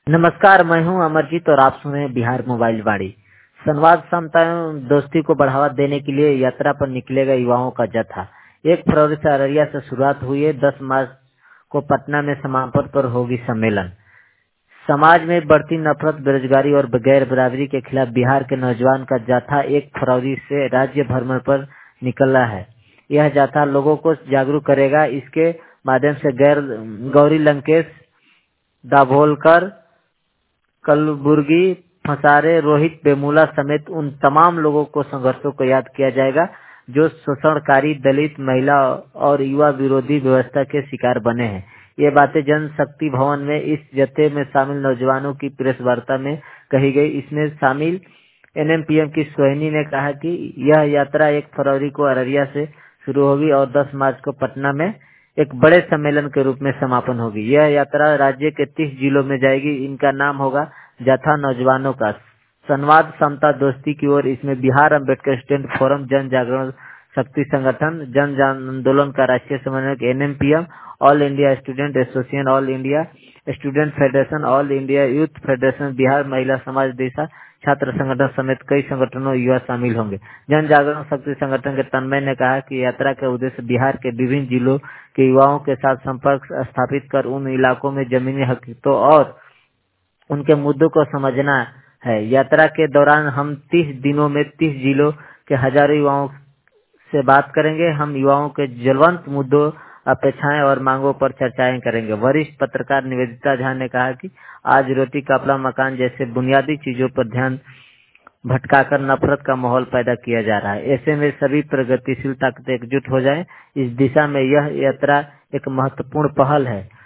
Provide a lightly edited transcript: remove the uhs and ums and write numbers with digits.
नमस्कार, मैं हूं अमरजीत और आप सुन रहे हैं बिहार मोबाइल वाणी। संवाद, समता एवं दोस्ती को बढ़ावा देने के लिए यात्रा पर निकलेगा युवाओं का जत्था। 1 फरवरी से अररिया से शुरुआत हुई है। 10 मार्च को पटना में समापन पर होगी सम्मेलन। समाज में बढ़ती नफरत, बेरोजगारी और गैर बराबरी के खिलाफ बिहार के नौजवान का जाथा 1 फरवरी से राज्य भ्रमण पर निकला है। यह जाथा लोगों को जागरूक करेगा। इसके माध्यम से गौरी लंकेश, दाभोलकर, कलबुर्गी, फसारे, रोहित वेमुला समेत उन तमाम लोगों को संघर्षों को याद किया जाएगा जो शोषणकारी, दलित, महिला और युवा विरोधी व्यवस्था के शिकार बने हैं। ये बातें जनशक्ति भवन में इस जत्थे में शामिल नौजवानों की प्रेस वार्ता में कही गई। इसमें शामिल एनएमपीएम की सोहिनी ने कहा कि यह यात्रा 1 फरवरी को अररिया से शुरू होगी और 10 मार्च को पटना में एक बड़े सम्मेलन के रूप में समापन होगी। यह यात्रा राज्य के 30 जिलों में जाएगी। इनका नाम होगा जत्था नौजवानों का संवाद, समता, दोस्ती की ओर। इसमें बिहार अम्बेडकर स्टूडेंट फोरम, जन जागरण शक्ति संगठन, जन आंदोलन का राष्ट्रीय समन्वयक NMPM, all India student association, all India student federation, all India youth federation, Bihar Mahila Samaj दिशा छात्र संगठन समेत कई संगठनों युवा शामिल होंगे। जन जागरण शक्ति संगठन के तन्मय ने कहा कि यात्रा का उद्देश्य बिहार के विभिन्न जिलों के युवाओं के साथ संपर्क स्थापित कर उन इलाकों में जमीनी हकीकतों और उनके मुद्दों को समझना है। यात्रा के दौरान हम 30 दिनों में 30 जिलों के हजारों युवाओं से बात करेंगे। हम युवाओं के ज्वलंत मुद्दों, अपेक्षाएं और मांगों पर चर्चाएं करेंगे। वरिष्ठ पत्रकार निवेदिता झा ने कहा कि आज रोटी, कपड़ा, मकान जैसे बुनियादी चीजों पर ध्यान भटकाकर नफरत का माहौल पैदा किया जा रहा है। ऐसे में सभी प्रगतिशील ताकतें एकजुट हो जाएं। इस दिशा में यह यात्रा एक महत्वपूर्ण पहल है।